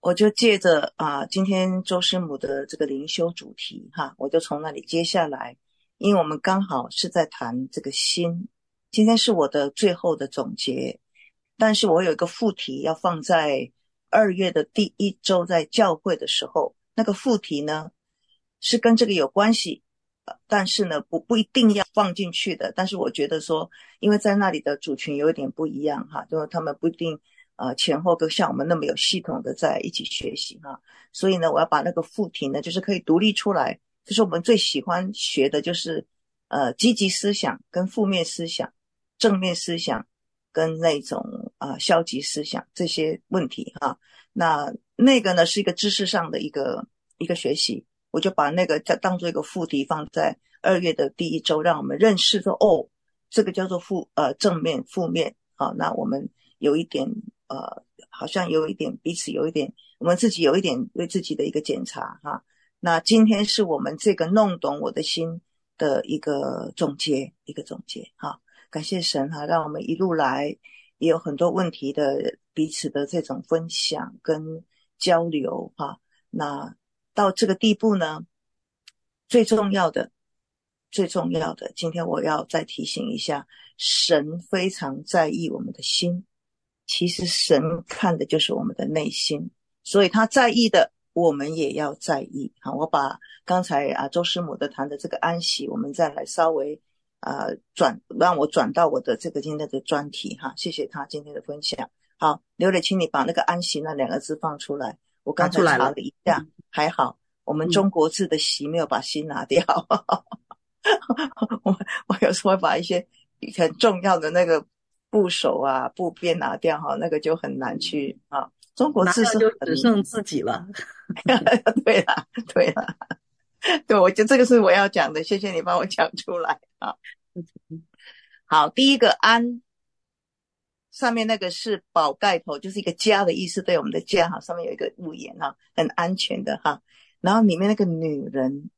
我就借着今天周师母的这个灵修主题哈，我就从那里接下来，因为我们刚好是在谈这个心，今天是我的最后的总结，但是我有一个副题要放在2月的第一周在教会的时候，那个副题呢是跟这个有关系，但是呢不一定要放进去的，但是我觉得说，因为在那里的主群有一点不一样哈，就是他们不一定前后都像我们那么有系统的在一起学习哈，所以呢我要把那个副题呢就是可以独立出来，就是我们最喜欢学的就是积极思想跟负面思想，正面思想跟那种消极思想这些问题哈。那个呢是一个知识上的一个学习，我就把那个当做一个副题放在2月的第一周，让我们认识说这个叫做正面负面啊。那我们有一点好像有一点彼此有一点，我们自己有一点为自己的一个检查哈。那今天是我们这个弄懂我的心的一个总结哈。感谢神哈，让我们一路来也有很多问题的彼此的这种分享跟交流哈。那到这个地步呢，最重要的今天我要再提醒一下，神非常在意我们的心，其实神看的就是我们的内心，所以他在意的我们也要在意。好，我把刚才周师母的谈的这个安息，我们再来稍微让我转到我的这个今天的专题哈，谢谢他今天的分享。好，刘磊，请你把那个安息那2个字放出来，我刚才查了拿出来了。 一下，还好我们嗯， 中国字的习没有把心拿掉。我我有时候会把一些很重要的那个部首部边拿掉哈，那个就很难去中国拿掉字是很就只剩自己了。 对啦对啦，对，我觉得这个是我要讲的，谢谢你帮我讲出来啊。好，第一个安，上面那个是宝盖头，就是一个家的意思，对我们的家哈，上面有一个屋檐哈，很安全的哈。然后里面那个女人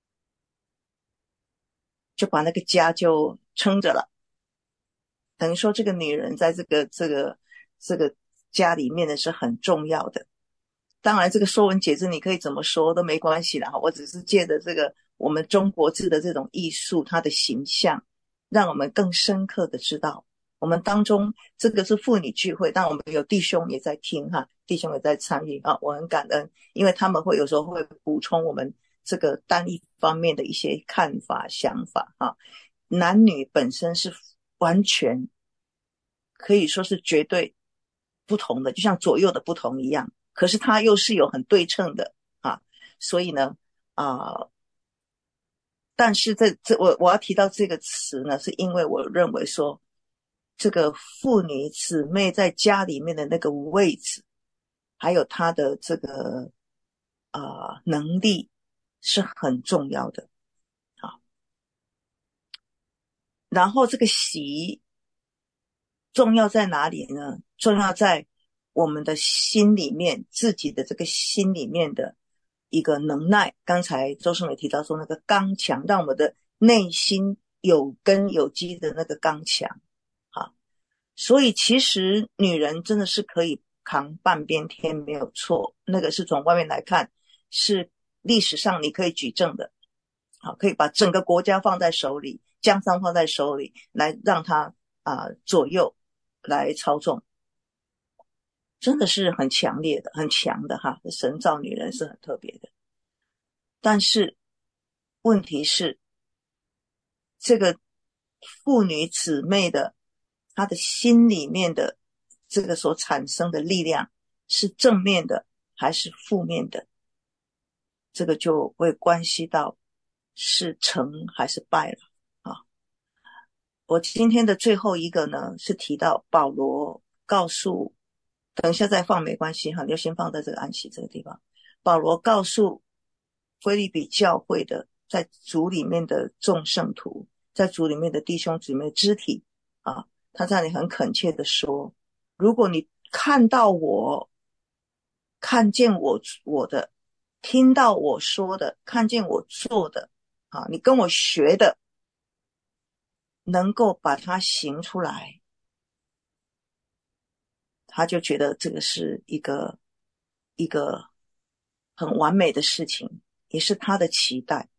就把那个家就撑着了。等于说这个女人在这个家里面的是很重要的。当然这个说文解字你可以怎么说都没关系啦，我只是借着这个我们中国字的这种艺术，它的形象，让我们更深刻的知道我们当中这个是妇女聚会，但我们有弟兄也在听哈，弟兄也在参与啊，我很感恩，因为他们会有时候会补充我们这个单一方面的一些看法想法哈。男女本身是完全可以说是绝对不同的，就像左右的不同一样，可是它又是有很对称的啊。所以呢啊，但是我要提到这个词呢，是因为我认为说，这个妇女姊妹在家里面的那个位置，还有她的这个能力是很重要的啊。然后这个喜重要在哪里呢？重要在我们的心里面，自己的这个心里面的一个能耐。刚才周胜伟提到说，那个刚强，让我们的内心有根有基的那个刚强啊。所以其实女人真的是可以扛半边天，没有错。那个是从外面来看，是历史上你可以举证的。好，可以把整个国家放在手里，江山放在手里，来让他左右来操纵，真的是很强烈的、很强的哈。神造女人是很特别的，但是问题是，这个妇女姊妹的她的心里面的这个所产生的力量是正面的还是负面的，这个就会关系到是成还是败了啊。我今天的最后一个呢，是提到保罗告诉，等一下再放没关系哈，你就先放在这个安息这个地方。保罗告诉腓立比教会的，在主里面的众圣徒，在主里面的弟兄姊妹肢体他在那里很恳切的说，如果你看到我，看见我的，听到我说的，看见我做的你跟我学的，能够把它行出来，他就觉得这个是一个一个很完美的事情，也是他的期待。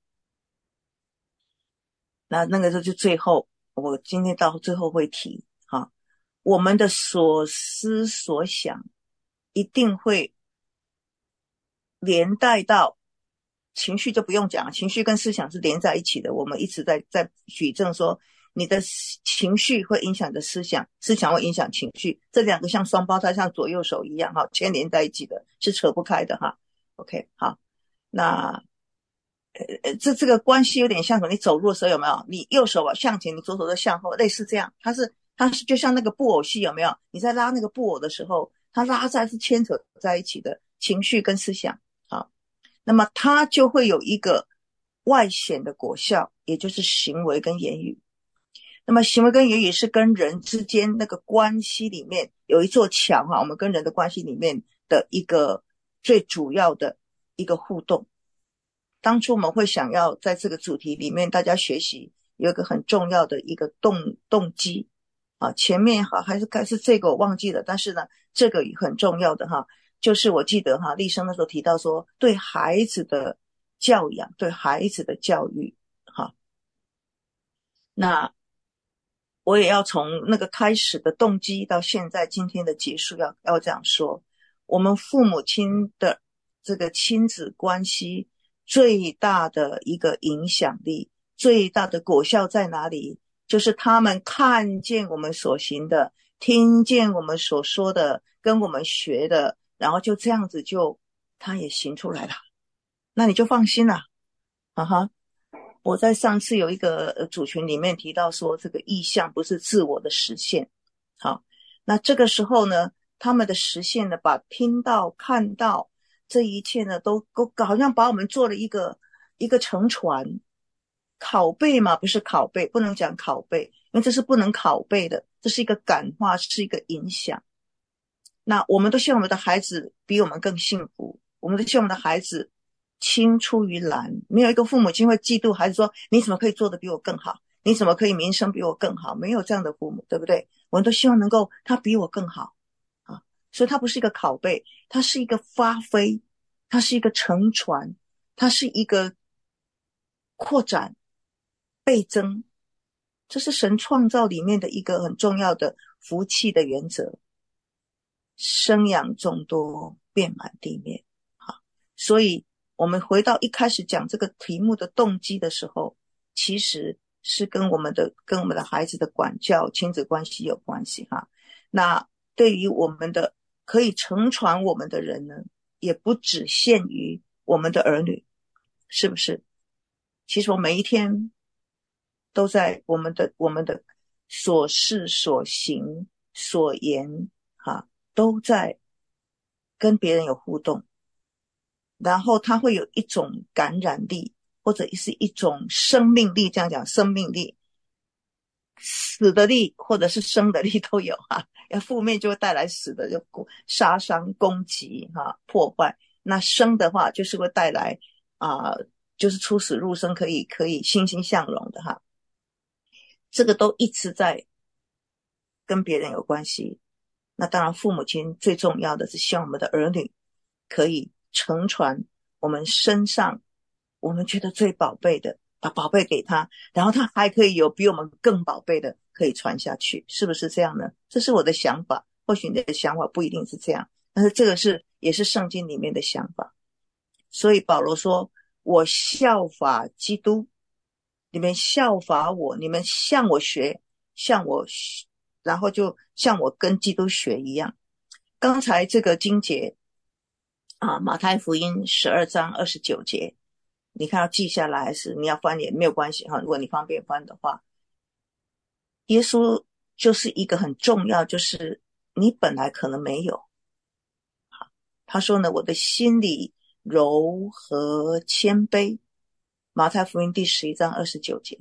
那个时候就最后，我今天到最后会提哈，我们的所思所想一定会连带到情绪，就不用讲了，情绪跟思想是连在一起的。我们一直在举证说，你的情绪会影响你的思想，思想会影响情绪，这两个像双胞胎，像左右手一样哈，牵连在一起的，是扯不开的哈。OK， 好，那这个关系有点像什么？你走路的时候有没有？你右手向前，你左手在向后，类似这样。它是就像那个布偶戏，有没有？你在拉那个布偶的时候，它拉在是牵扯在一起的，情绪跟思想。好，那么它就会有一个外显的果效，也就是行为跟言语。那么行为跟言语是跟人之间那个关系里面有一座墙啊，我们跟人的关系里面的一个最主要的一个互动。当初我们会想要在这个主题里面大家学习有一个很重要的一个动机啊，前面哈还是这个我忘记了，但是呢这个也很重要的哈，就是我记得哈立生那时候提到说对孩子的教养，对孩子的教育哈，那我也要从那个开始的动机到现在今天的结束要这样说，我们父母亲的这个亲子关系最大的一个影响力，最大的果效在哪里？就是他们看见我们所行的，听见我们所说的，跟我们学的，然后就这样子他也行出来了，那你就放心了。啊哈，我在上次有一个组群里面提到说，这个意向不是自我的实现。好，那这个时候呢，他们的实现呢，把听到、看到这一切呢，都好像把我们做了一个乘船拷贝嘛，不是拷贝，不能讲拷贝，因为这是不能拷贝的，这是一个感化，是一个影响。那我们都希望我们的孩子比我们更幸福，我们都希望我们的孩子青出于蓝。没有一个父母亲会嫉妒孩子说你怎么可以做得比我更好，你怎么可以名声比我更好，没有这样的父母，对不对？我们都希望能够他比我更好啊，所以他不是一个拷贝，他是一个发挥，他是一个乘船，他是一个扩展倍增，这是神创造里面的一个很重要的福气的原则，生养众多，遍满地面。好，所以我们回到一开始讲这个题目的动机的时候，其实是跟我们的孩子的管教、亲子关系有关系哈。那对于我们的可以承传我们的人呢，也不只限于我们的儿女，是不是？其实我每一天都在我们的所事所行所言哈，都在跟别人有互动，然后它会有一种感染力，或者是一种生命力，这样讲生命力，死的力或者是生的力都有哈。要负面就会带来死的，就杀伤、攻击哈、破坏。那生的话就是会带来就是出死入生，可以欣欣向荣的哈。这个都一直在跟别人有关系。那当然父母亲最重要的是希望我们的儿女可以承传我们身上我们觉得最宝贝的，把宝贝给他，然后他还可以有比我们更宝贝的可以传下去，是不是这样呢？这是我的想法，或许你的想法不一定是这样，但是这个也是圣经里面的想法。所以保罗说我效法基督，你们效法我，你们向我学，然后就像我跟基督学一样。刚才这个经节马太福音12章29节，你看要记下来还是你要翻也没有关系哈，如果你方便翻的话，耶稣就是一个很重要，就是你本来可能没有。他说呢，我的心里柔和谦卑，马太福音第11章29节。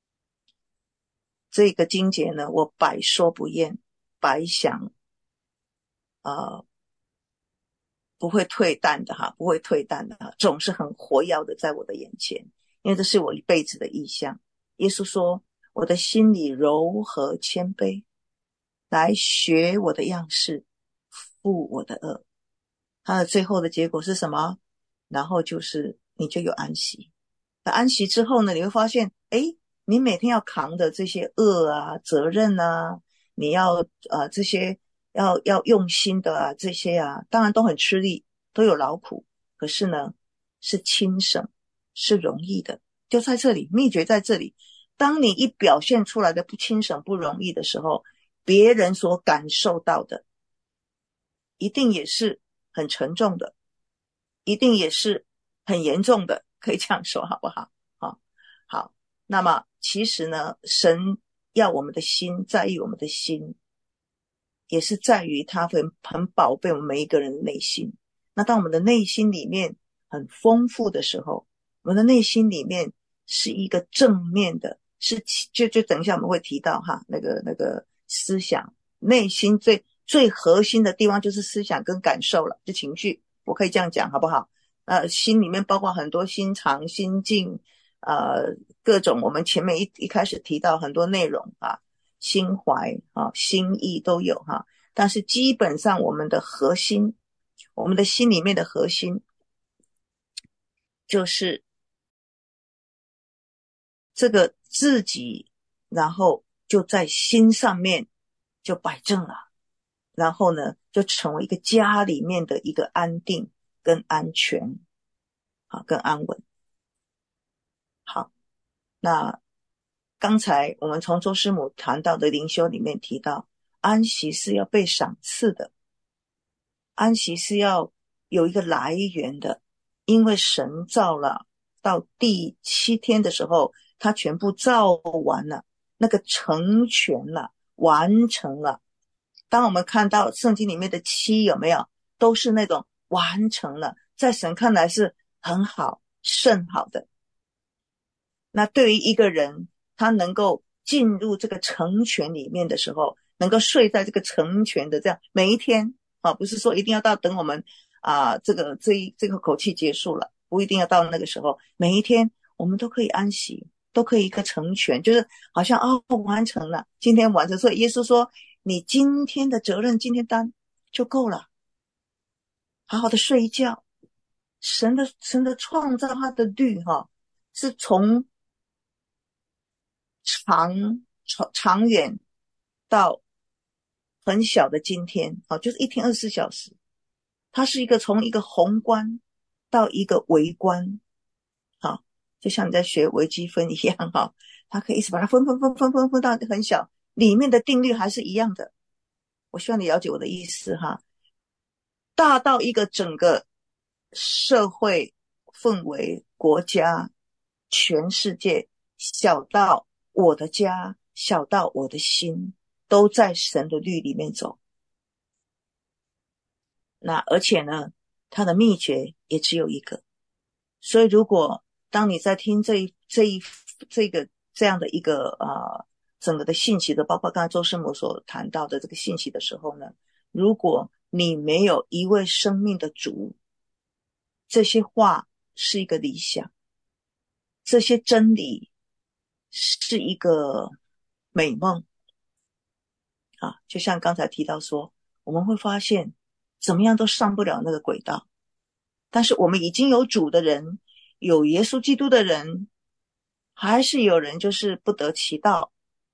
这个经节呢，我百说不厌，百想不会退淡的哈，不会退淡的哈，总是很活跃的在我的眼前，因为这是我一辈子的意向。耶稣说我的心里柔和谦卑，来学我的样式，负我的恶。 它的最后的结果是什么？然后就是你就有安息。那安息之后呢，你会发现，诶，你每天要扛的这些恶啊、责任啊，你要这些要用心的啊，这些啊，当然都很吃力，都有劳苦，可是呢，是轻省，是容易的，就在这里，秘诀在这里。当你一表现出来的不轻省、不容易的时候，别人所感受到的，一定也是很沉重的，一定也是很严重的，可以这样说，好不好？好，好。那么其实呢，神要我们的心，在意我们的心，也是在于他很宝贝我们每一个人的内心。那当我们的内心里面很丰富的时候，我们的内心里面是一个正面的，就等一下我们会提到哈，那个思想，内心最核心的地方就是思想跟感受了，就情绪，我可以这样讲好不好？心里面包括很多心肠、心境，各种我们前面一开始提到很多内容啊。心怀啊、心意都有哈，但是基本上我们的核心，我们的心里面的核心，就是这个自己，然后就在心上面就摆正了，然后呢，就成为一个家里面的一个安定跟安全，好，跟安稳。好，那刚才我们从周师母谈到的灵修里面提到，安息是要被赏赐的。安息是要有一个来源的，因为神造了，到第7天的时候，他全部造完了，那个成全了，完成了。当我们看到圣经里面的7有没有，都是那种完成了，在神看来是很好、甚好的。那对于一个人，他能够进入这个成全里面的时候，能够睡在这个成全的这样每一天啊，不是说一定要到等我们这个口气结束了，不一定要到那个时候，每一天我们都可以安息，都可以一个成全，就是好像完成了，今天完成。所以耶稣说，你今天的责任，今天担就够了，好好的睡一觉。神的创造，他的律是从长远到很小的今天就是一天24小时，它是一个从一个宏观到一个微观就像你在学微积分一样它可以一直把它分到很小，里面的定律还是一样的。我希望你了解我的意思大到一个整个社会氛围、国家、全世界，小到我的家，小到我的心，都在神的律里面走。那而且呢，它的秘诀也只有一个。所以如果当你在听这样的一个整个的信息的，包括刚才周师母所谈到的这个信息的时候呢，如果你没有一位生命的主，这些话是一个理想，这些真理是一个美梦就像刚才提到说，我们会发现怎么样都上不了那个轨道，但是我们已经有主的人，有耶稣基督的人，还是有人就是不得其道。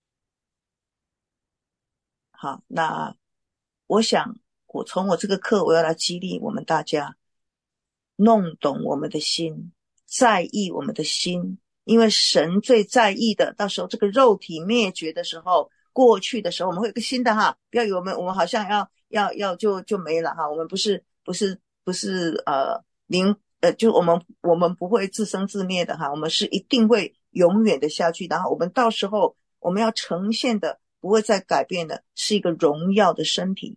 好，那我想我从我这个课我要来激励我们大家，弄懂我们的心，在意我们的心，因为神最在意的，到时候这个肉体灭绝的时候，过去的时候，我们会有个新的不要以为我们好像要就没了我们不是就我们不会自生自灭的我们是一定会永远的下去，然后我们到时候我们要呈现的不会再改变的是一个荣耀的身体。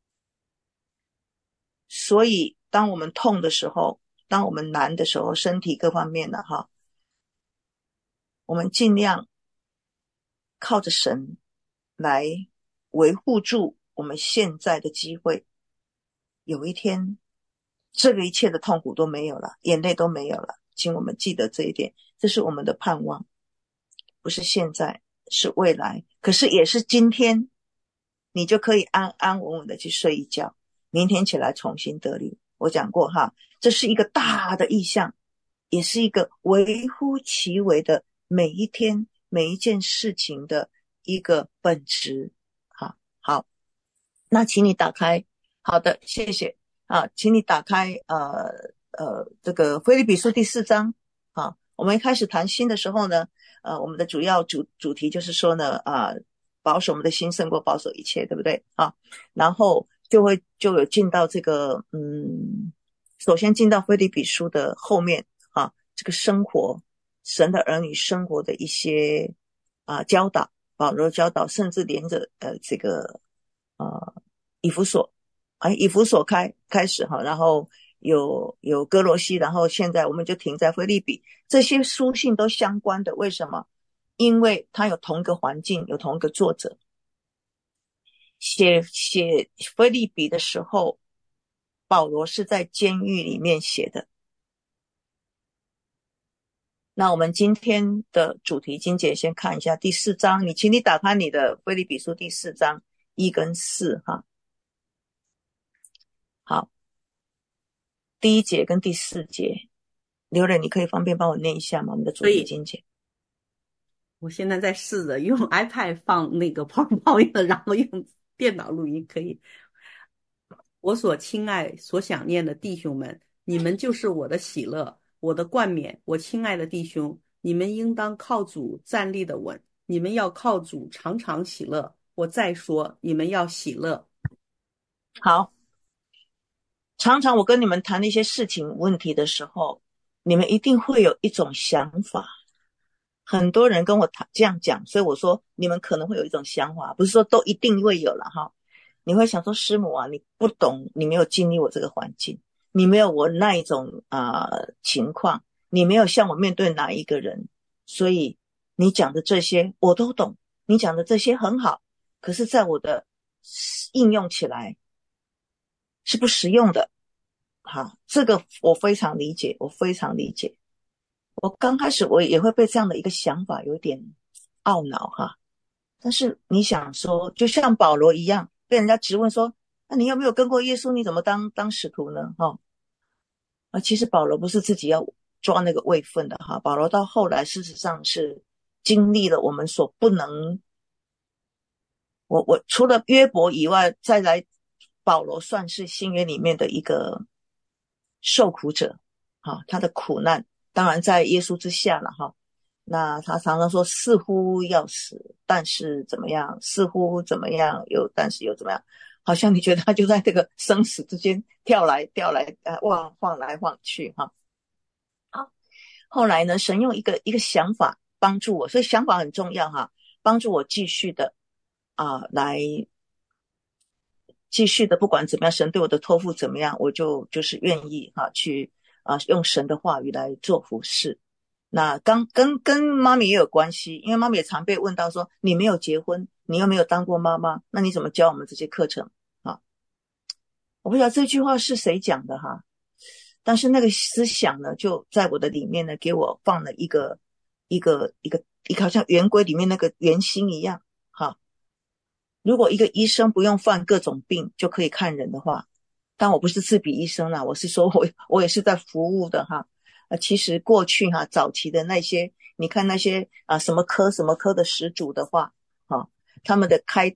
所以当我们痛的时候，当我们难的时候，身体各方面的我们尽量靠着神来维护住我们现在的机会。有一天这个一切的痛苦都没有了，眼泪都没有了，请我们记得这一点，这是我们的盼望，不是现在，是未来，可是也是今天，你就可以安安稳稳的去睡一觉，明天起来重新得力。 我讲过哈，这是一个大的意象，也是一个微乎其微的每一天每一件事情的一个本质。好，那请你打开。好的，谢谢。请你打开这个腓立比书第4章。我们一开始谈心的时候呢，我们的主要主题就是说呢，保守我们的心胜过保守一切，对不对？然后就有进到这个首先进到腓立比书的后面这个生活，神的儿女生活的一些教导，保罗教导，甚至连着这个以弗所，以弗所开始然后有哥罗西，然后现在我们就停在腓立比，这些书信都相关的。为什么？因为它有同一个环境，有同一个作者。写腓立比的时候，保罗是在监狱里面写的。那我们今天的主题经节先看一下第4章，请你打开你的腓立比书第4章1跟4好，第1节跟第4节，刘磊，你可以方便帮我念一下吗？我们的主题经节。 我现在在试着用 iPad 放那个 PowerPoint， 然后用电脑录音，可以。我所亲爱、所想念的弟兄们，你们就是我的喜乐，我的冠冕。我亲爱的弟兄，你们应当靠主站立的稳，你们要靠主常常喜乐。我再说，你们要喜乐。 好，常常我跟你们谈一些事情问题的时候，你们一定会有一种想法。很多人跟我这样讲，所以我说你们可能会有一种想法，不是说都一定会有了哈。你会想说，师母你不懂，你没有经历我这个环境，你没有我那一种情况，你没有像我面对哪一个人，所以你讲的这些我都懂，你讲的这些很好，可是在我的应用起来是不实用的。这个我非常理解，我非常理解。我刚开始我也会被这样的一个想法有点懊恼但是你想说，就像保罗一样，被人家质问说，那你有没有跟过耶稣？你怎么当使徒呢？其实保罗不是自己要抓那个位分的保罗到后来事实上是经历了我们所不能，我除了约伯以外，再来保罗算是新约里面的一个受苦者他的苦难当然在耶稣之下了那他常常说似乎要死，但是怎么样？似乎怎么样？但是又怎么样？好像你觉得他就在这个生死之间跳来晃来晃去好，后来呢，神用一个想法帮助我，所以想法很重要帮助我继续的来继续的，不管怎么样，神对我的托付怎么样，我就是愿意去用神的话语来做服事。那跟妈咪也有关系，因为妈咪也常被问到说，你没有结婚，你又没有当过妈妈，那你怎么教我们这些课程我不知道这句话是谁讲的但是那个思想呢，就在我的里面呢，给我放了一个好像圆规里面那个圆心一样如果一个医生不用犯各种病就可以看人的话，但我不是自比医生啦，我是说我也是在服务的其实过去早期的那些，你看那些什么科什么科的始祖的话他们的开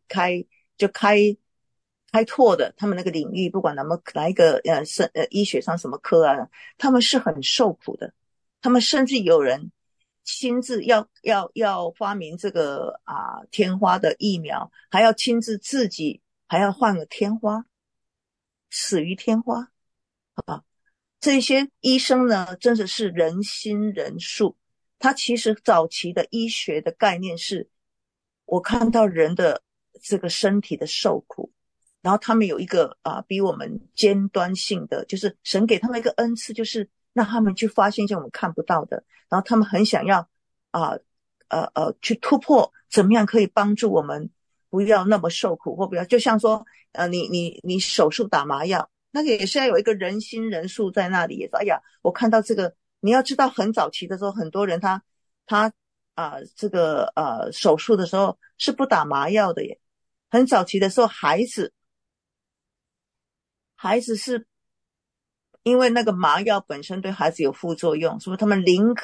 拓的，他们那个领域，不管哪一个医学上什么科他们是很受苦的。他们甚至有人亲自要发明这个天花的疫苗，还要亲自自己还要换个天花，死于天花这些医生呢，真的是人心仁术。他其实早期的医学的概念是，我看到人的这个身体的受苦，然后他们有一个比我们尖端性的，就是神给他们一个恩赐，就是让他们去发现一些我们看不到的，然后他们很想要去突破，怎么样可以帮助我们不要那么受苦，或不要就像说你手术打麻药。那个也是要有一个人心人数在那里，也说哎呀，我看到这个，你要知道很早期的时候，很多人他这个手术的时候是不打麻药的耶。很早期的时候，孩子是因为那个麻药本身对孩子有副作用，所以他们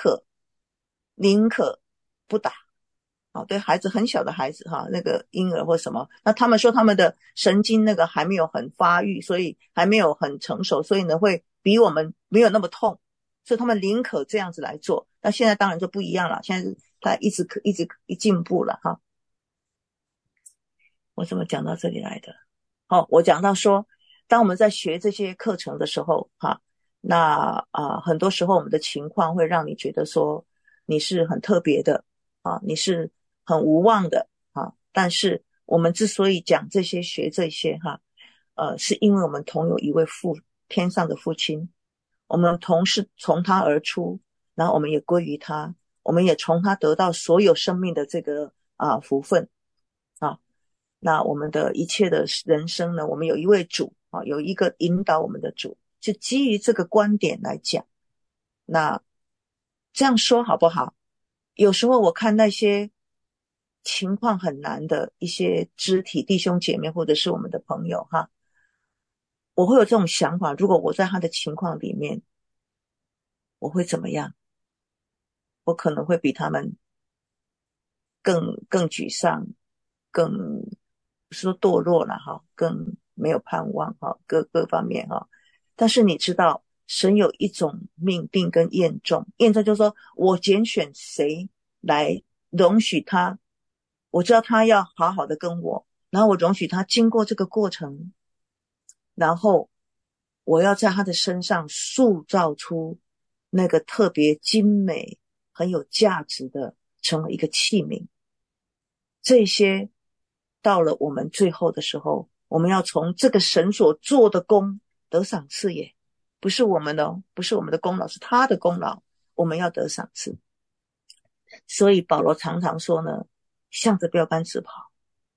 宁可不打。对孩子很小的孩子那个婴儿或什么，那他们说他们的神经那个还没有很发育，所以还没有很成熟，所以呢会比我们没有那么痛，所以他们宁可这样子来做。那现在当然就不一样了，现在他一直进步了我怎么讲到这里来的？我讲到说，当我们在学这些课程的时候那很多时候我们的情况会让你觉得说你是很特别的你是很无望的但是我们之所以讲这些学这些是因为我们同有一位天上的父亲，我们同是从他而出，然后我们也归于他，我们也从他得到所有生命的这个福分啊。那我们的一切的人生呢，我们有一位主有一个引导我们的主，就基于这个观点来讲。那这样说好不好？有时候我看那些情况很难的一些肢体弟兄姐妹或者是我们的朋友我会有这种想法，如果我在他的情况里面，我会怎么样？我可能会比他们更沮丧，更不是说堕落了更没有盼望各方面但是你知道，神有一种命定跟验证，验证就是说我拣选谁来容许他，我知道他要好好的跟我，然后我容许他经过这个过程，然后我要在他的身上塑造出那个特别精美、很有价值的，成为一个器皿。这些到了我们最后的时候，我们要从这个神所做的功得赏赐耶，不是我们的不是我们的功劳，是他的功劳，我们要得赏赐。所以保罗常常说呢，向着标杆直跑。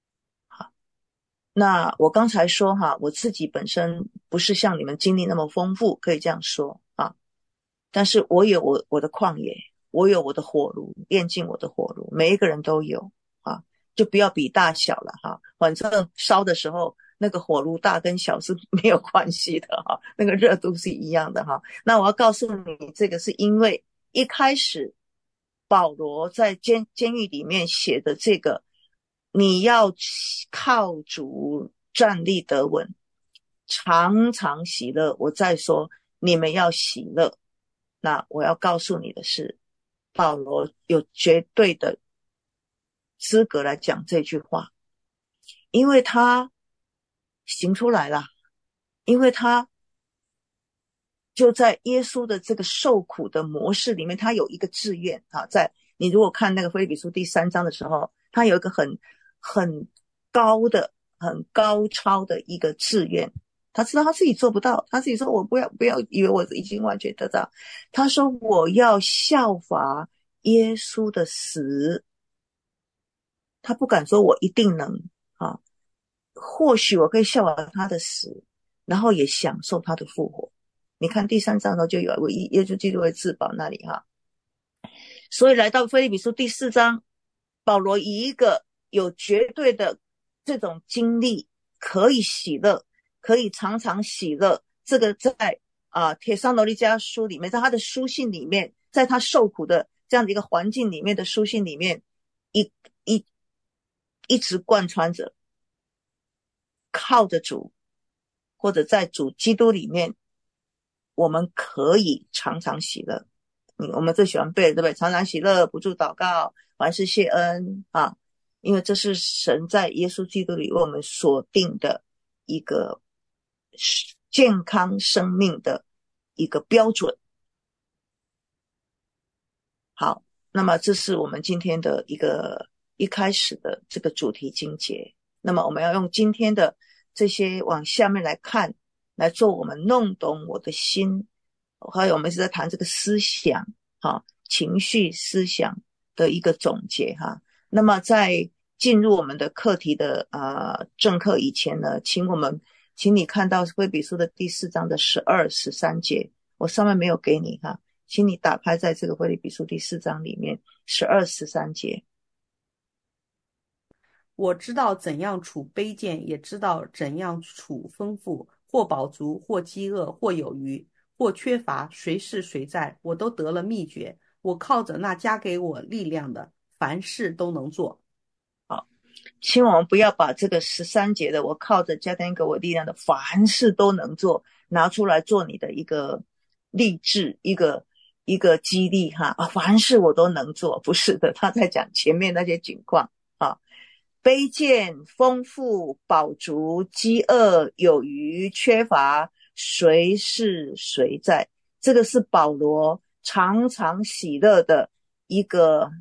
那我刚才说我自己本身不是像你们经历那么丰富，可以这样说但是我有我的旷野，我有我的火炉，炼尽我的火炉，每一个人都有就不要比大小了反正烧的时候那个火炉大跟小是没有关系的那个热度是一样的那我要告诉你，这个是因为一开始保罗在监狱里面写的这个，你要靠主站立得稳，常常喜乐。我再说，你们要喜乐。那我要告诉你的是，保罗有绝对的资格来讲这句话，因为他行出来了，因为他就在耶稣的这个受苦的模式里面，他有一个志愿在你如果看那个腓立比书第3章的时候，他有一个很高的、很高超的一个志愿。他知道他自己做不到，他自己说：“我不要以为我已经完全得到。”他说：“我要效法耶稣的死。”他不敢说我一定能或许我可以效法他的死，然后也享受他的复活。你看第3章的时候就有为耶稣基督为至宝那里所以来到腓立比书第4章，保罗以一个有绝对的这种经历，可以喜乐，可以常常喜乐。这个在帖撒罗尼迦书里面，在他的书信里面，在他受苦的这样的一个环境里面的书信里面，一直贯穿着，靠着主，或者在主基督里面，我们可以常常喜乐。我们最喜欢背对不对？常常喜乐，不住祷告，凡事谢恩因为这是神在耶稣基督里为我们所定的一个健康生命的一个标准。好，那么这是我们今天的一开始的这个主题经节。那么我们要用今天的这些往下面来看，来做我们弄懂我的心，还有我们是在谈这个思想情绪思想的一个总结那么在进入我们的课题的正课以前呢，请你看到腓立比书的第4章的12、13节，我上面没有给你请你打开在这个腓立比书第4章里面12、13节。 我知道怎样处卑贱，也知道怎样处丰富，或饱足，或饥饿，或有余， 或缺乏，谁是谁在，我都得了秘诀。我靠着那加给我力量的，凡事都能做。 好，请我们不要把这个13节的我靠着加添给我力量的凡事都能做拿出来做你的一个励志，一个激励哈啊，凡事我都能做，不是的，他在讲前面那些情况啊，卑贱、丰富、饱足、饥饿、有余、缺乏，谁是谁在？这个是保罗常常喜乐的一个，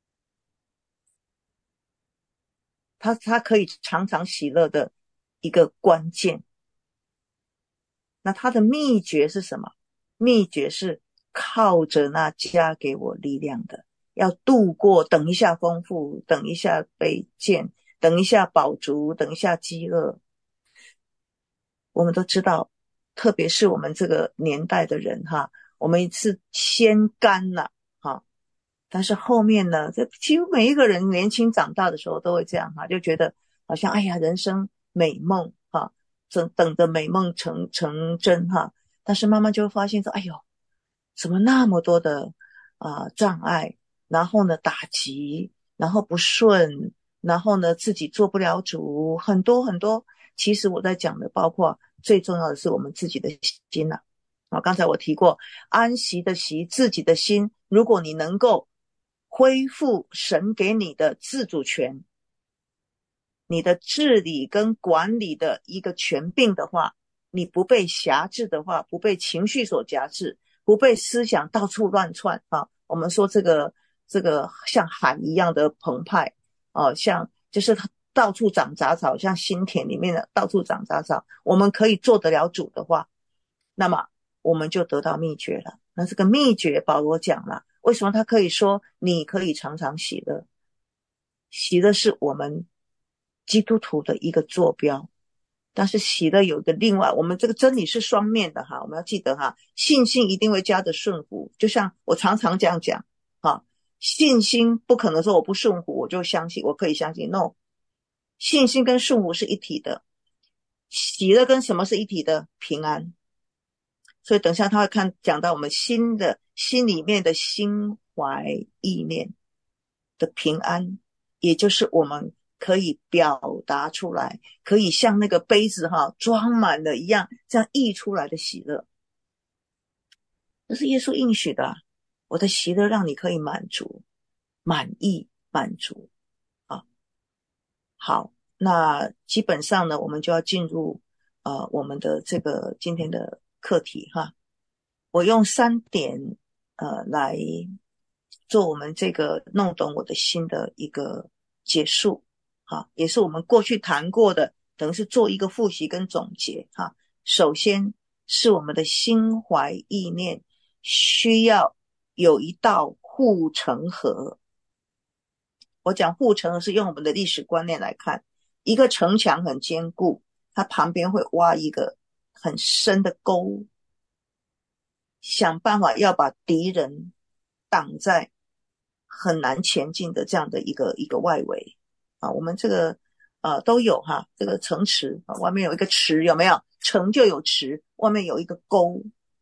他可以常常喜乐的一个关键。那他的秘诀是什么？秘诀是靠着那加给我力量的，要度过等一下丰富，等一下卑贱，等一下饱足，等一下饥饿。我们都知道，特别是我们这个年代的人哈，我们是先干了哈，但是后面呢，这几乎每一个人年轻长大的时候都会这样哈，就觉得好像哎呀，人生美梦哈，等着美梦成真哈，但是慢慢就会发现说，哎呦，怎么那么多的障碍，然后呢打击，然后不顺，然后呢自己做不了主，很多很多。其实我在讲的，包括最重要的是我们自己的心呐。刚才我提过，安息的息，自己的心，如果你能够恢复神给你的自主权，你的治理跟管理的一个权柄的话，你不被辖制的话，不被情绪所辖制，不被思想到处乱窜啊。我们说这个像海一样的澎湃像就是它到处长杂草，像心田里面的到处长杂草，我们可以做得了主的话，那么我们就得到秘诀了。那这个秘诀保罗讲了，为什么他可以说你可以常常喜乐？喜乐是我们基督徒的一个坐标，但是喜乐有一个另外，我们这个真理是双面的哈，我们要记得哈，信心一定会加着顺服，就像我常常这样讲哈，信心不可能说我不顺服我就相信，我可以相信 ，no， 信心跟顺服是一体的，喜乐跟什么是一体的？平安。所以等一下他会讲到我们心里面的心怀意念的平安，也就是我们可以表达出来，可以像那个杯子装满了一样，这样溢出来的喜乐。这是耶稣应许的我的喜乐让你可以满足、满意、满足啊。好，那基本上呢，我们就要进入我们的这个今天的课题哈。我用3点来做我们这个弄懂我的心的一个结束也是我们过去谈过的，等于是做一个复习跟总结首先是我们的心怀意念需要有一道护城河。我讲护城河是用我们的历史观念来看，一个城墙很坚固，它旁边会挖一个很深的沟，想办法要把敌人挡在很难前进的这样的一个外围我们这个都有这个城池外面有一个池，有没有？城就有池，外面有一个沟。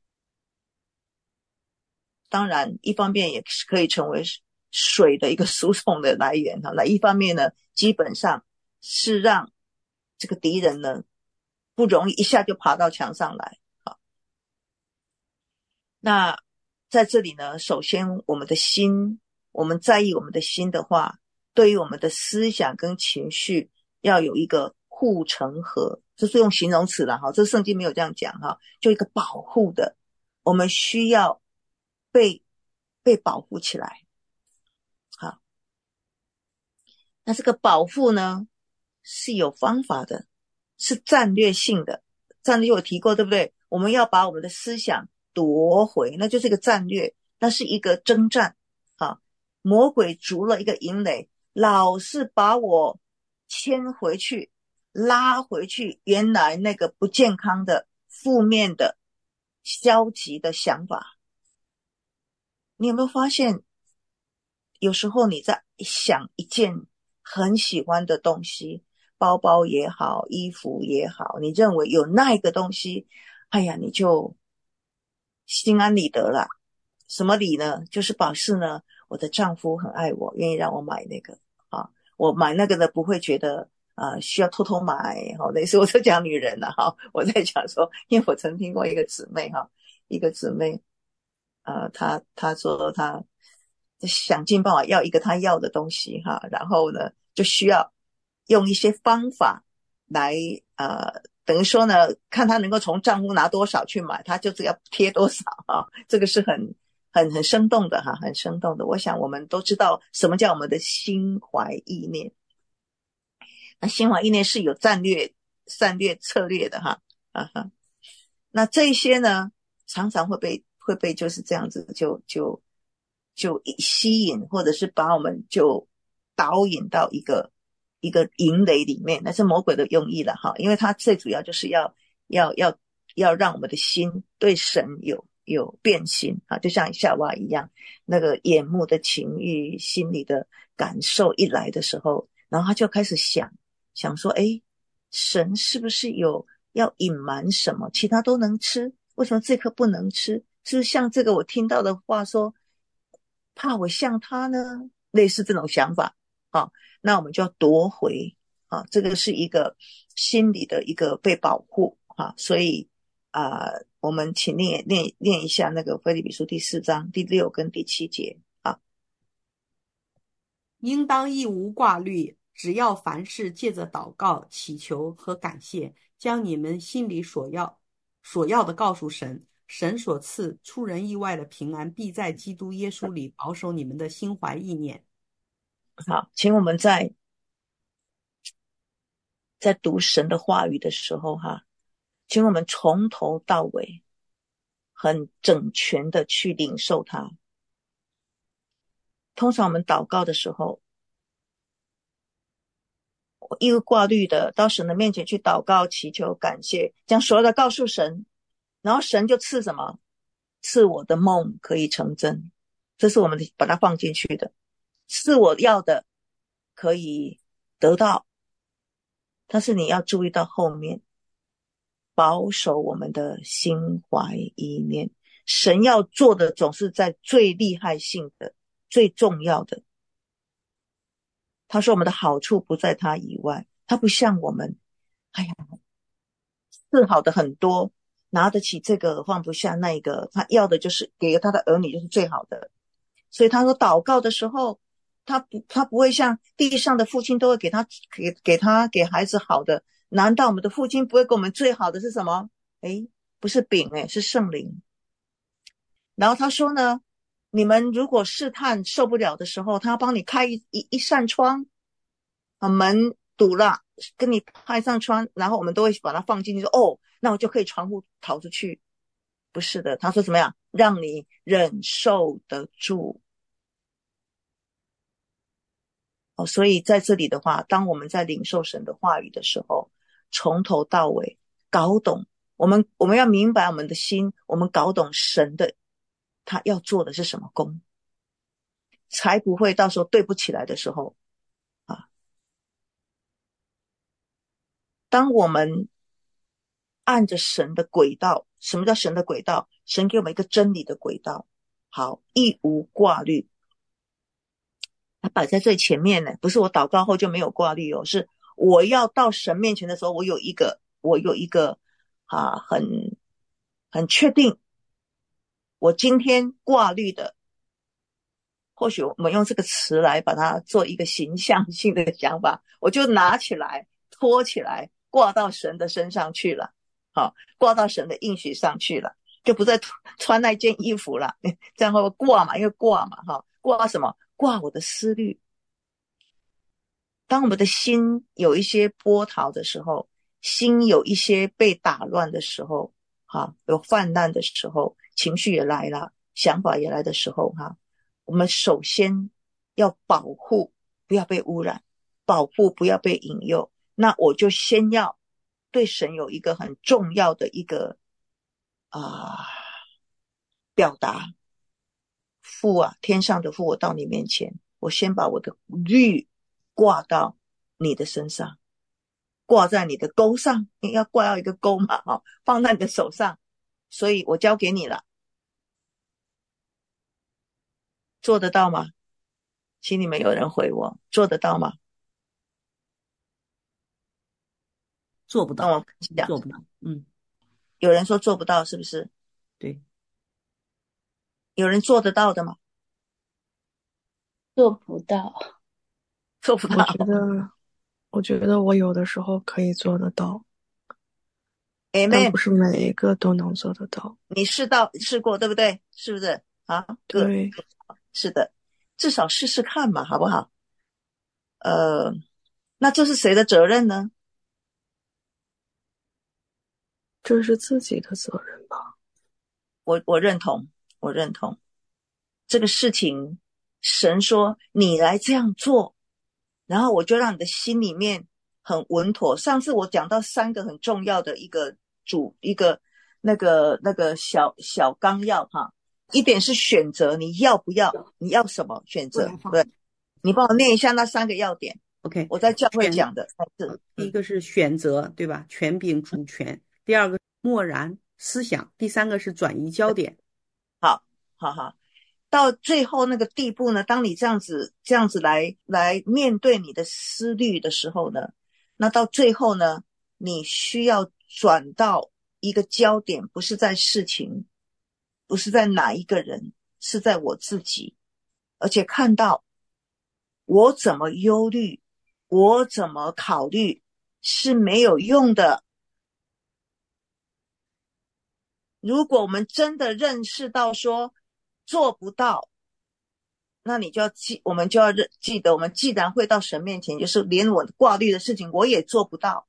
当然一方面也可以成为水的一个输送的来源那一方面呢，基本上是让这个敌人呢不容易一下就爬到墙上来那在这里呢，首先我们的心，我们在意我们的心的话，对于我们的思想跟情绪要有一个护城河，这是用形容词了这圣经没有这样讲就一个保护的，我们需要被保护起来好，那这个保护呢是有方法的，是战略性的，战略我提过对不对？我们要把我们的思想夺回，那就是一个战略，那是一个征战魔鬼筑了一个营垒，老是把我牵回去，拉回去原来那个不健康的、负面的、消极的想法。你有没有发现，有时候你在想一件很喜欢的东西，包包也好，衣服也好，你认为有那个东西，哎呀，你就心安理得啦。什么理呢？就是表示呢，我的丈夫很爱我，愿意让我买那个啊。我买那个的不会觉得需要偷偷买，好，类似我在讲女人了哈。我在讲说，因为我曾听过一个姊妹哈，一个姊妹她说她想尽办法要一个她要的东西哈，然后呢就需要用一些方法来等于说呢，看她能够从账户拿多少去买，她就是要贴多少哈。这个是很生动的哈，很生动的。我想我们都知道什么叫我们的心怀意念。那心怀意念是有战略策略的哈。那这一些呢，常常会被就是这样子就吸引，或者是把我们就导引到一个营垒里面，那是魔鬼的用意了哈。因为他最主要就是要让我们的心对神有变心啊，就像夏娃一样，那个眼目的情欲、心里的感受一来的时候，然后他就开始想说，诶，神是不是有要隐瞒什么？其他都能吃，为什么这颗不能吃？是不是像这个我听到的话说，怕我像他呢？类似这种想法啊，那我们就要夺回啊，这个是一个心理的一个被保护啊，所以我们请念一下那个腓立比书第4章第6跟第7节啊。 应当一无挂虑，只要凡事借着祷告、祈求和感谢，将你们心里所要的告诉神。神所赐出人意外的平安，必在基督耶稣里保守你们的心怀意念。 好，请我们在读神的话语的时候哈，请我们从头到尾很整全的去领受它。通常我们祷告的时候，一无挂虑的到神的面前去祷告、祈求、感谢，将所有的告诉神，然后神就赐什么？赐我的梦可以成真，这是我们把它放进去的。赐我要的可以得到，但是你要注意到后面，保守我们的心怀意念。神要做的总是在最厉害性的、最重要的。他说我们的好处不在他以外，他不像我们，哎呀，是好的很多，拿得起这个放不下那个，他要的就是给他的儿女就是最好的。所以他说祷告的时候，他不会像地上的父亲都会给孩子好的，难道我们的父亲不会给我们最好的是什么？诶，不是饼是圣灵。然后他说呢，你们如果试探受不了的时候，他要帮你开一扇窗，门堵了，跟你开上窗，然后我们都会把它放进去，说哦，那我就可以窗户逃出去。不是的，他说怎么样，让你忍受得住。所以在这里的话，当我们在领受神的话语的时候，从头到尾搞懂，我们要明白我们的心，我们搞懂神的他要做的是什么工，才不会到时候对不起来的时候当我们按着神的轨道，什么叫神的轨道？神给我们一个真理的轨道，好，一无挂虑，它摆在最前面呢，不是我祷告后就没有挂虑哦，是我要到神面前的时候，我有一个很确定，我今天挂虑的，或许我们用这个词来把它做一个形象性的想法，我就拿起来托起来挂到神的身上去了，好，挂到神的应许上去了，就不再穿那件衣服了，这样会挂嘛，因为挂嘛，挂什么？挂我的思虑。当我们的心有一些波涛的时候，心有一些被打乱的时候，有泛滥的时候，情绪也来了，想法也来的时候，我们首先要保护，不要被污染，保护不要被引诱。那我就先要对神有一个很重要的一个表达。父啊，天上的父，我到你面前，我先把我的律挂到你的身上，挂在你的钩上，你要挂到一个钩嘛，放在你的手上，所以我交给你了。 做得到吗？请你们有人回我，做得到吗？ 做不到， 那我讲， 做不到。嗯， 有人说做不到，是不是？ 对， 有人做得到的吗？ 做不到。 做不我觉到。 得，我觉得我有的时候可以做得到，但不 Amen。 是每一个都能做得到。 你试过，对不对？是不是啊？ 对， 是的，至少试试看嘛，好不好？那这是谁的责任呢？ 这是自己的责任吧。 我认同，我认同这个事情。神说你来这样做，然后我就让你的心里面很稳妥。上次我讲到3个很重要的一个那个小纲要哈。一点是选择，你要不要，你要什么选择？对，你帮我念一下那3个要点。 OK， 我在教会讲的是， 第一个是选择，对吧？权柄主权。第二个默然思想。第三个是转移焦点。 好，好好。到最后那个地步呢，当你这样子来面对你的思虑的时候呢，那到最后呢，你需要转到一个焦点，不是在事情，不是在哪一个人，是在我自己，而且看到我怎么忧虑，我怎么考虑是没有用的。如果我们真的认识到说做不到，那你就要我们就要记得，我们既然会到神面前，就是连我挂虑的事情我也做不到，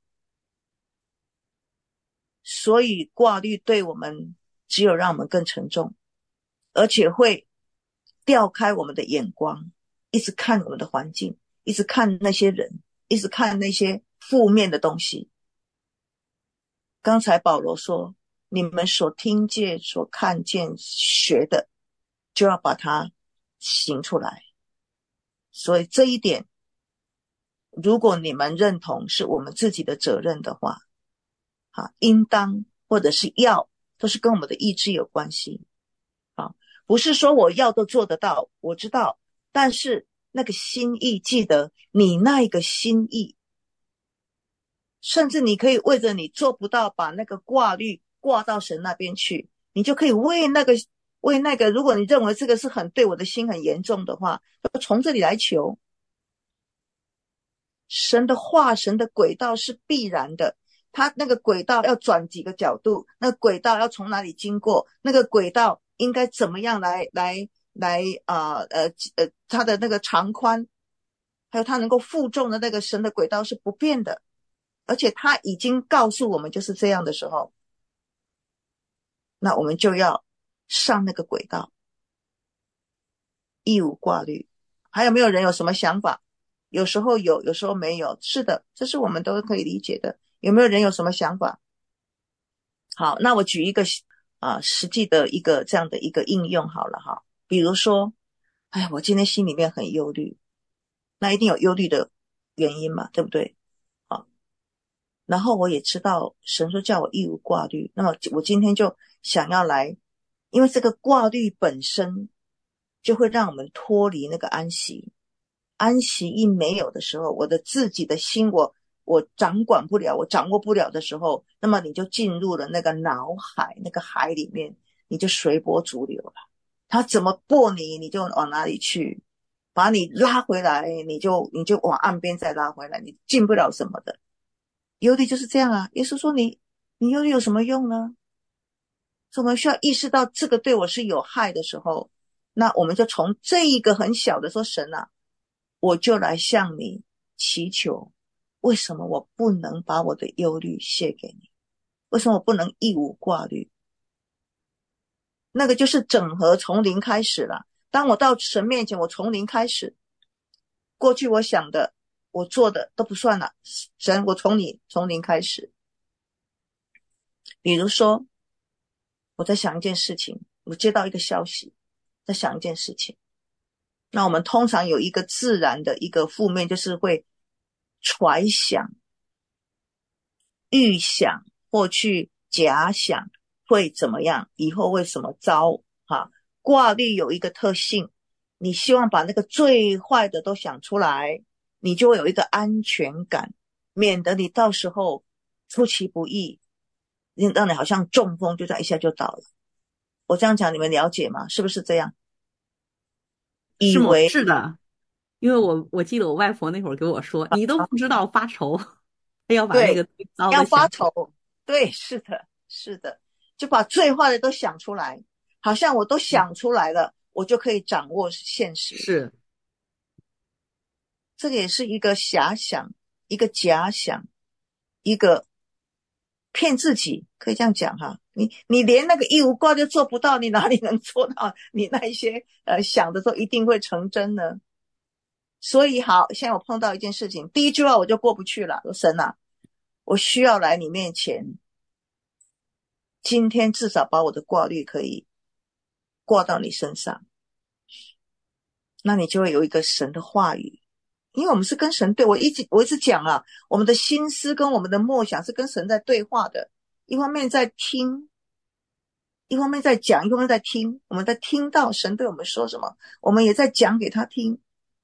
所以挂虑对我们只有让我们更沉重，而且会调开我们的眼光，一直看我们的环境，一直看那些人，一直看那些负面的东西。刚才保罗说，你们所听见、所看见、学的，就要把它行出来。所以这一点，如果你们认同是我们自己的责任的话，应当或者是要，都是跟我们的意志有关系。不是说我要都做得到，我知道，但是那个心意，记得你那一个心意，甚至你可以为着你做不到，把那个挂虑挂到神那边去，你就可以为那个，如果你认为这个是很对我的心很严重的话，从这里来求。神的话，神的轨道是必然的，他那个轨道要转几个角度，那个轨道要从哪里经过，那个轨道应该怎么样来它的那个长宽，还有它能够负重的那个神的轨道是不变的，而且他已经告诉我们就是这样的时候，那我们就要上那个轨道，义无挂虑。还有没有人有什么想法？有时候有，有时候没有。是的，这是我们都可以理解的。有没有人有什么想法？好，那我举一个实际的一个这样的一个应用好了哈。比如说，哎，我今天心里面很忧虑，那一定有忧虑的原因嘛，对不对？好，然后我也知道神说叫我义无挂虑，那么我今天就想要来，因为这个挂虑本身就会让我们脱离那个安息。安息一没有的时候，我的自己的心我掌管不了，我掌握不了的时候，那么你就进入了那个脑海，那个海里面，你就随波逐流了。他怎么拨你，你就往哪里去，把你拉回来，你就往岸边再拉回来，你进不了什么的。忧虑就是这样啊。耶稣说你忧虑有什么用呢？所以我们需要意识到这个对我是有害的时候，那我们就从这一个很小的说，神啊，我就来向你祈求，为什么我不能把我的忧虑卸给你？为什么我不能义无挂虑？那个就是整合，从零开始了。当我到神面前，我从零开始，过去我想的我做的都不算了，神，我从零开始。比如说我在想一件事情，我接到一个消息，在想一件事情，那我们通常有一个自然的一个负面，就是会揣想、预想或去假想会怎么样，以后会怎么着。挂虑有一个特性， 你希望把那个最坏的都想出来，你就会有一个安全感，免得你到时候出其不意，让你好像中风，就这样一下就倒了。我这样讲你们了解吗？是不是这样？以为是的，因为我记得我外婆那会儿给我说，你都不知道发愁，她要把那对， 个最糟要的想。 发愁，对，是的，是的，就把最坏的都想出来，好像我都想出来了，我就可以掌握现实。 是， 这个也是一个遐想，一个假想，一个骗自己，可以这样讲哈。你连那个一无挂都做不到，你哪里能做到？你那一些想的都一定会成真呢？所以好，现在我碰到一件事情，第一句话我就过不去了。说神啊，我需要来你面前，今天至少把我的挂虑可以挂到你身上，那你就会有一个神的话语。因为我们是跟神对，我一直讲啊，我们的心思跟我们的默想是跟神在对话的，一方面在听，一方面在讲，一方面在听，我们在听到神对我们说什么，我们也在讲给他听。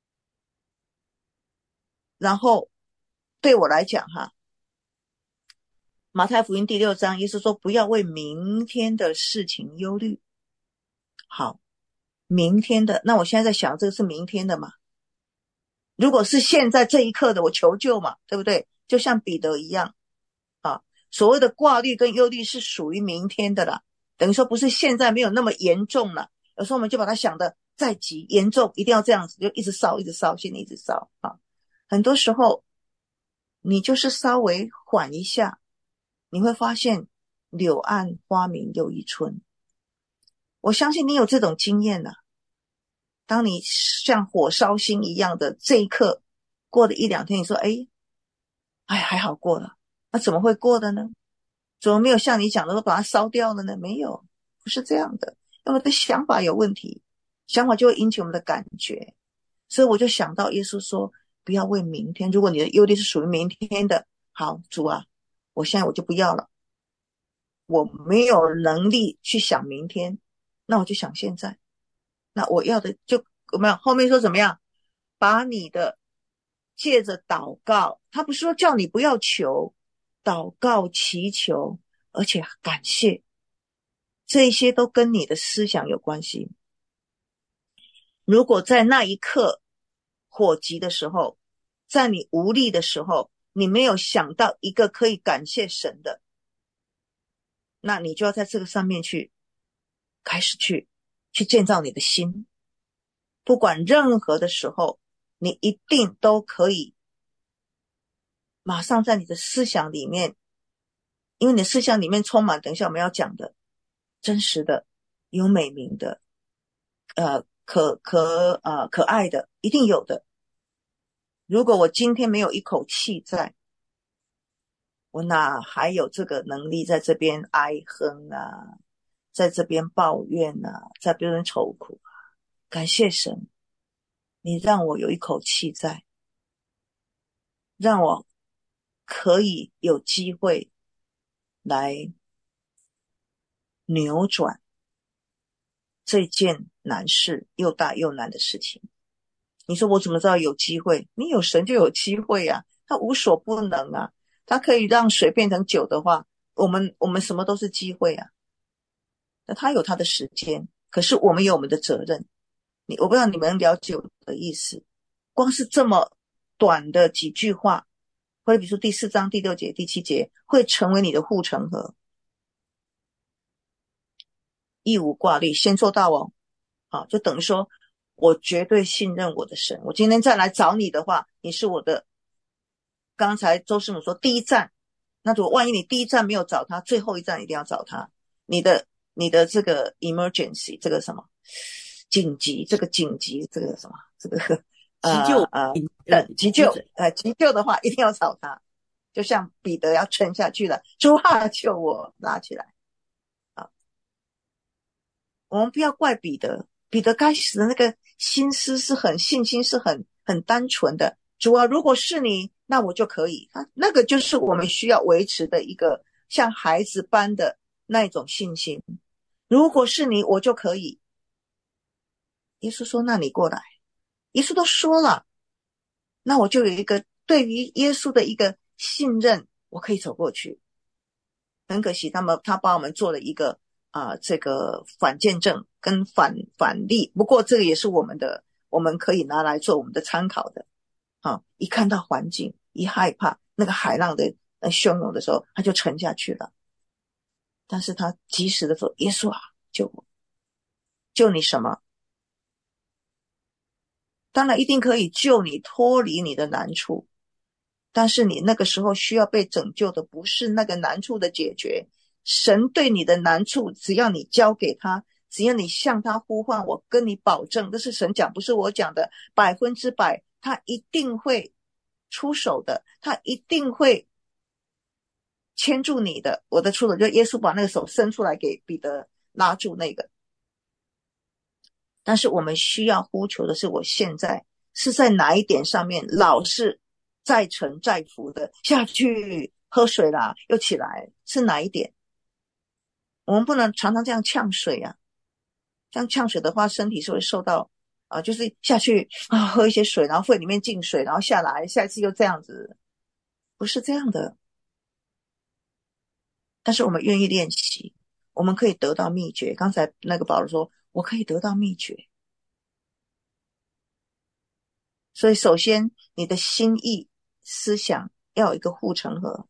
然后对我来讲哈，马太福音第6章，耶稣说不要为明天的事情忧虑。好，明天的，那我现在在想，这个是明天的嘛？如果是现在这一刻的，我求救嘛，对不对？就像彼得一样啊，所谓的挂虑跟忧虑是属于明天的啦，等于说不是现在没有那么严重了。有时候我们就把它想的再急严重，一定要这样子，就一直烧一直烧，心里一直烧啊。很多时候你就是稍微缓一下，你会发现柳暗花明又一村。我相信你有这种经验啊，当你像火烧心一样的这一刻过了1-2天，你说还好过了，那怎么会过的呢？怎么没有像你讲的都把它烧掉了呢？没有，不是这样的，因为我们的想法有问题，想法就会引起我们的感觉。所以我就想到耶稣说不要为明天，如果你的忧虑是属于明天的，好，主啊，我现在我就不要了，我没有能力去想明天，那我就想现在，那我要的就有没有后面说怎么样，把你的借着祷告，他不是说叫你不要求，祷告祈求而且感谢，这些都跟你的思想有关系。如果在那一刻火急的时候，在你无力的时候，你没有想到一个可以感谢神的，那你就要在这个上面去开始去建造你的心。不管任何的时候，你一定都可以马上在你的思想里面，因为你的思想里面充满等一下我们要讲的真实的、有美名的、可爱的，一定有的。如果我今天没有一口气在，我哪还有这个能力在这边哀哼啊，在这边抱怨啊，在别人愁苦啊？感谢神，你让我有一口气在，让我可以有机会来扭转这件难事，又大又难的事情。你说我怎么知道有机会？你有神就有机会啊，他无所不能啊，他可以让水变成酒的话，我们什么都是机会啊。那他有他的时间，可是我们有我们的责任。我不知道你们了解我的意思，光是这么短的几句话，或者比如说第4章第6节第7节，会成为你的护城河。一无挂虑，先做到哦。好，就等于说我绝对信任我的神，我今天再来找你的话，你是我的，刚才周师母说第一站，那如果万一你第一站没有找他，最后一站一定要找他。你的这个 emergency 这个什么紧急，这个什么这个急救急救的话一定要找他，就像彼得要沉下去了，主啊救我，拉起来。好，我们不要怪彼得，彼得开始的那个心思是信心是很单纯的，主啊如果是你，那我就可以。那个就是我们需要维持的一个像孩子般的那种信心，如果是你我就可以。 耶稣说那你过来，耶稣都说了，那我就有一个对于耶稣的一个信任，我可以走过去。很可惜他把我们做了一个这个反见证跟反例，不过这个也是我们可以拿来做我们的参考的。一看到环境，一害怕那个海浪的汹涌的时候，他就沉下去了。但是他及时的说，耶稣啊，救我，救你什么？当然一定可以救你脱离你的难处，但是你那个时候需要被拯救的不是那个难处的解决，神对你的难处，只要你交给他，只要你向他呼唤，我跟你保证，这是神讲，不是我讲的，100%他一定会出手的，他一定会牵住你的。我的出手就耶稣把那个手伸出来给彼得拉住那个。但是我们需要呼求的是，我现在是在哪一点上面老是再沉再浮的下去喝水啦又起来，是哪一点？我们不能常常这样呛水啊，这样呛水的话身体是会受到就是下去喝一些水，然后肺里面进水，然后下来，下一次又这样子，不是这样的。但是我们愿意练习，我们可以得到秘诀。刚才那个保罗说我可以得到秘诀，所以首先你的心意思想要有一个护城河，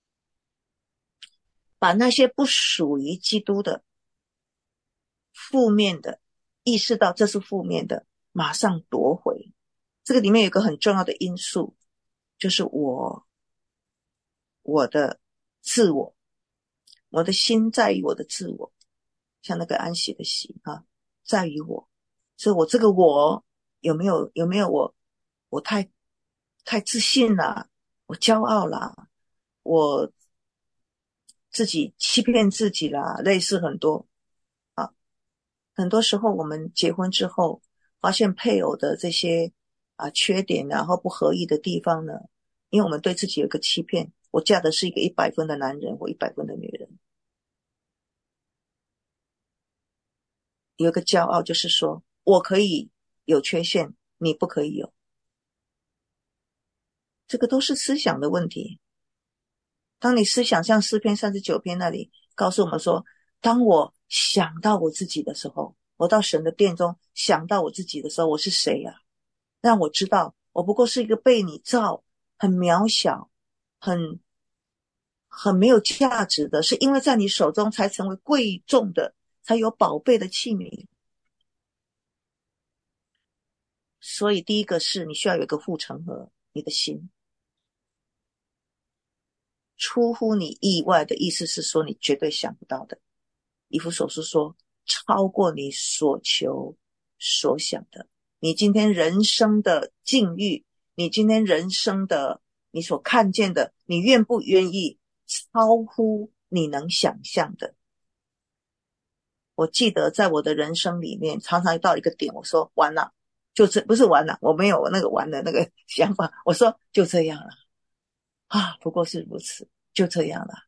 把那些不属于基督的负面的意识到这是负面的，马上夺回。这个里面有一个很重要的因素，就是我的自我，我的心在于我的自我，像那个安息的息在于我。所以我这个我有没有我太自信了，我骄傲了，我自己欺骗自己啦，类似很多很多时候我们结婚之后发现配偶的这些缺点然后不合意的地方呢，因为我们对自己有个欺骗，我嫁的是一个100分的男人或100分的女人，有个骄傲，就是说我可以有缺陷，你不可以有。这个都是思想的问题。当你思想像诗篇39篇那里告诉我们说，当我想到我自己的时候，我到神的殿中想到我自己的时候，我是谁啊？让我知道我不过是一个被你造很渺小很没有价值的，是因为在你手中才成为贵重的，才有宝贝的器皿。所以第一个是你需要有一个护城河，你的心出乎你意外的，意思是说你绝对想不到的。以弗所书说超过你所求所想的，你今天人生的境遇，你今天人生的你所看见的，你愿不愿意超乎你能想象的。我记得在我的人生里面常常到一个点，我说完了，不是完了，我没有那个完了那个想法，我说就这样了不过是如此，就这样了。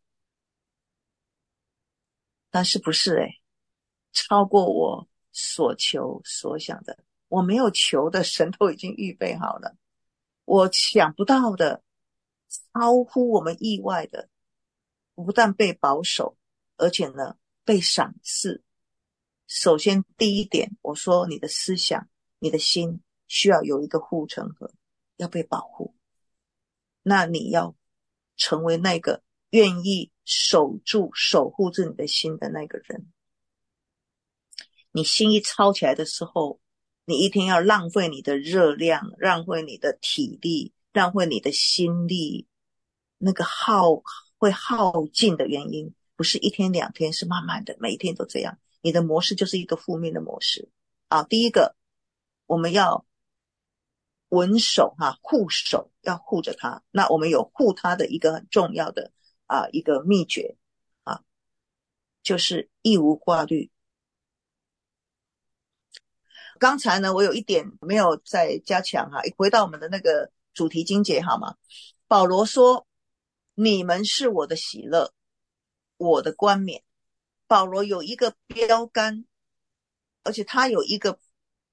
但是不是超过我所求所想的，我没有求的神都已经预备好了，我想不到的，超乎我们意外的，不但被保守，而且呢被赏赐。首先第一点，我说你的思想你的心需要有一个护城河，要被保护。那你要成为那个愿意守护住你的心的那个人。你心一操起来的时候，你一天要浪费你的热量，浪费你的体力，浪费你的心力，那个会耗尽的原因不是一天两天，是慢慢的，每一天都这样。你的模式就是一个负面的模式。第一个我们要稳守护守，要护着它。那我们有护它的一个很重要的一个秘诀就是一无挂虑。刚才呢我有一点没有再加强回到我们的那个主题经节好吗？保罗说你们是我的喜乐，我的冠冕。保罗有一个标杆，而且他有一个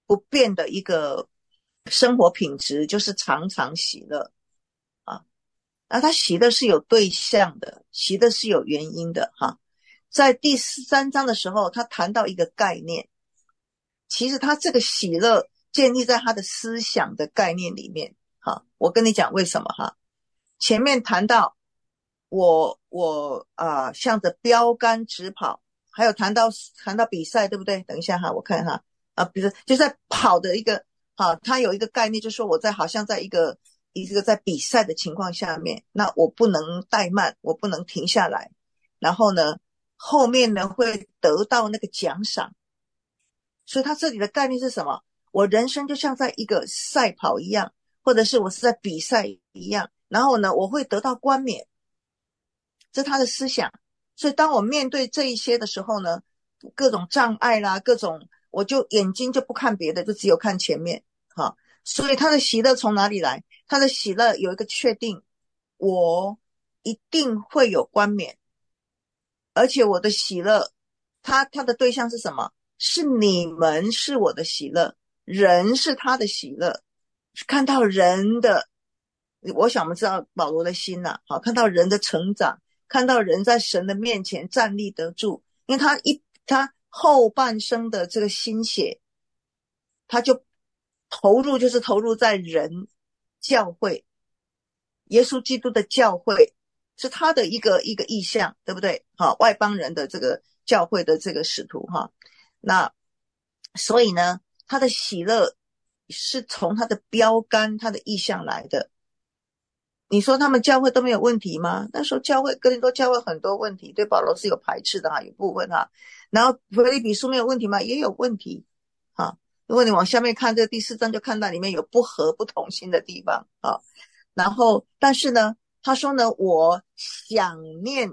不变的一个生活品质，就是常常喜乐啊。那他喜乐是有对象的，喜乐是有原因的哈。在第3章的时候，他谈到一个概念，其实他这个喜乐建立在他的思想的概念里面。好，我跟你讲为什么哈。前面谈到我向着标杆直跑，还有谈到比赛，对不对？等一下哈，我看哈比如就在跑的一个他有一个概念，就是说我好像在一个在比赛的情况下面，那我不能怠慢，我不能停下来，然后呢后面呢会得到那个奖赏。所以他这里的概念是什么？我人生就像在一个赛跑一样，或者是我是在比赛一样，然后呢我会得到冠冕，这是他的思想。所以当我面对这一些的时候呢，各种障碍啦，各种我就眼睛就不看别的，就只有看前面。好，所以他的喜乐从哪里来？他的喜乐有一个确定，我一定会有冠冕，而且我的喜乐他的对象是什么？是你们，是我的喜乐，人是他的喜乐。看到人的，我想我们知道保罗的心呐，好，看到人的成长，看到人在神的面前站立得住，因为他后半生的这个心血，他就就是投入在人教会，耶稣基督的教会是他的一个意向，对不对？好，外邦人的这个教会的这个使徒哈。那所以呢，他的喜乐是从他的标杆，他的意向来的。你说他们教会都没有问题吗？那时候哥林多教会很多问题，对保罗是有排斥的哈，有部分哈。然后腓立比书没有问题吗？也有问题哈。如果你往下面看这个第4章，就看到里面有不合不同心的地方啊。然后但是呢，他说呢，我想念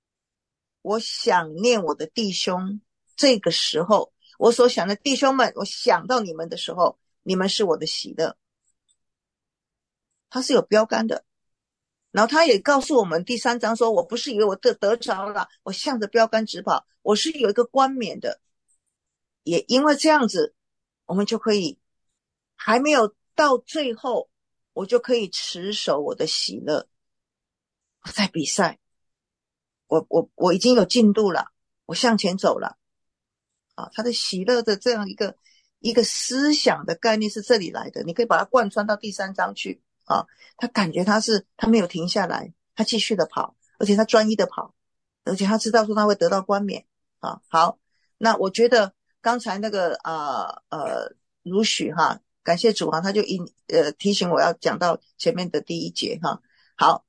我的弟兄，这个时候我所想的弟兄们，我想到你们的时候，你们是我的喜乐。他是有标杆的。然后他也告诉我们第3章说，我不是以为我得着了，我向着标杆直跑，我是有一个冠冕的。也因为这样子，我们就可以还没有到最后，我就可以持守我的喜乐。我在比赛，我已经有进度了，我向前走了啊。他的喜乐的这样一个思想的概念是这里来的，你可以把它贯穿到第3章去啊。他感觉他没有停下来，他继续的跑，而且他专一的跑，而且他知道说他会得到冠冕啊。好，那我觉得刚才那个如许哈，感谢主哈，他就提醒我要讲到前面的第1节哈。好，